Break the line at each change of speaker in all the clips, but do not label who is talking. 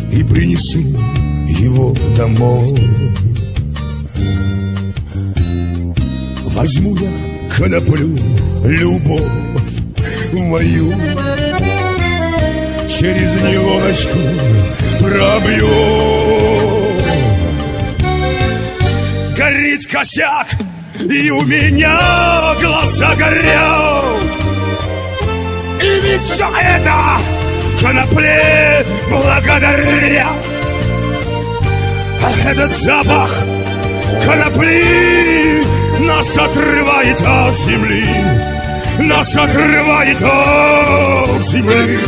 и принесу его домой. Возьму я коноплю, любовь мою, через нейлоночку пробью. Горит косяк, и у меня глаза горят. И ведь все это конопле благодаря. А этот запах конопли нас отрывает от земли, нас отрывает от земли.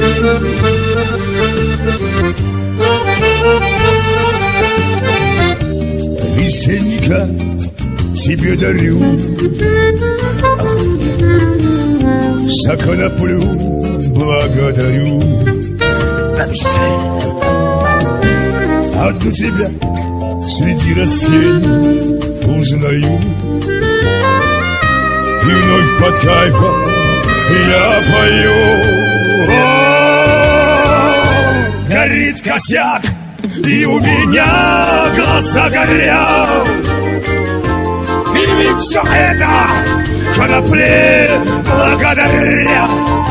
Весенника тебе дарю, за коноплю благодарю. Одну тебя среди растений узнаю, и вновь под кайфом я пою. Горит косяк, и у меня глаза горят. И ведь все это конопле благодаря.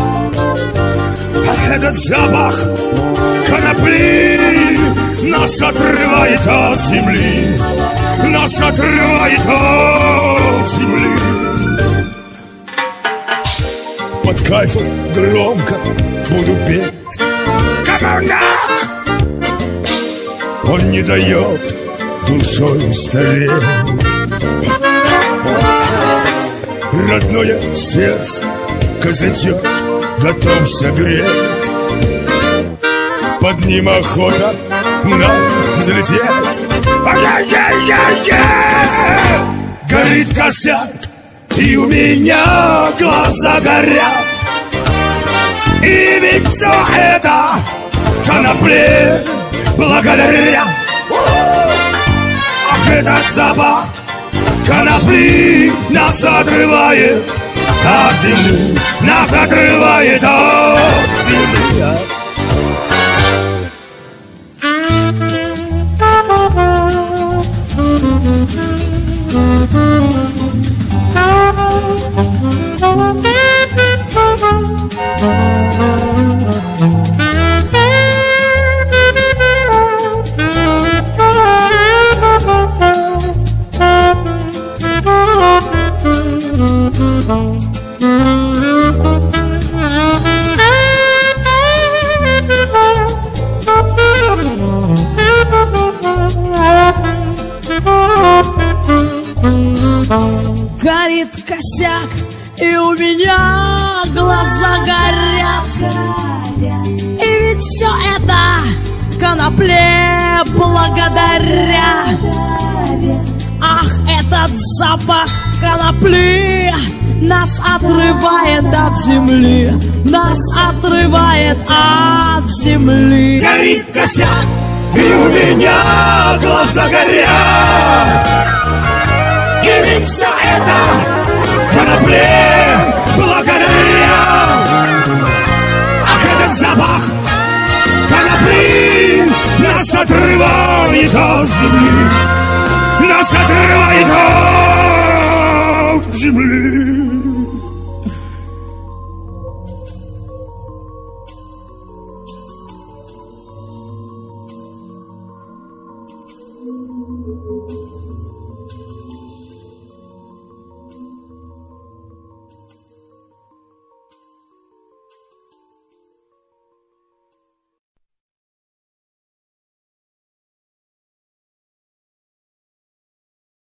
А этот запах конопли нас отрывает от земли, нас отрывает от земли. Под кайфом громко буду петь коммуняк. Он не дает душой стареть. Родное сердце казачок готов согреть. Под ним охота нам взлететь. Ай-яй-яй-яй-яй! Горит косяк, и у меня глаза горят. И ведь все это конопле благодаря. Ах, этот запах конопли нас отрывает от земли, нас отрывает от земли.
Горит косяк, и у меня глаза горят. И ведь все это конопле благодаря. Ах, этот запах конопли нас отрывает от земли, нас отрывает от земли.
Горит косяк, и у меня глаза горят. И ведь все это конопле благодаря. Ах, этот запах конопли нас отрывает от земли, нас отрывает от земли.